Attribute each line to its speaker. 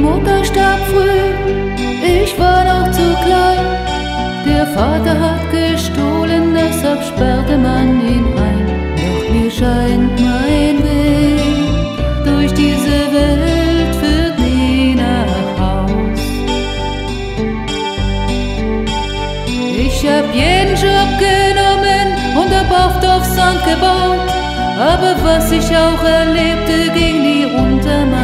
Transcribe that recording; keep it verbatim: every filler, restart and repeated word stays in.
Speaker 1: Mutter starb früh, ich war noch zu klein. Der Vater hat gestohlen, deshalb sperrte man ihn ein. Doch mir scheint mein Weg durch diese Welt führt nie nach Haus. Ich hab jeden Job genommen und hab oft auf Sand gebaut, aber was ich auch erlebte, ging nie unter mein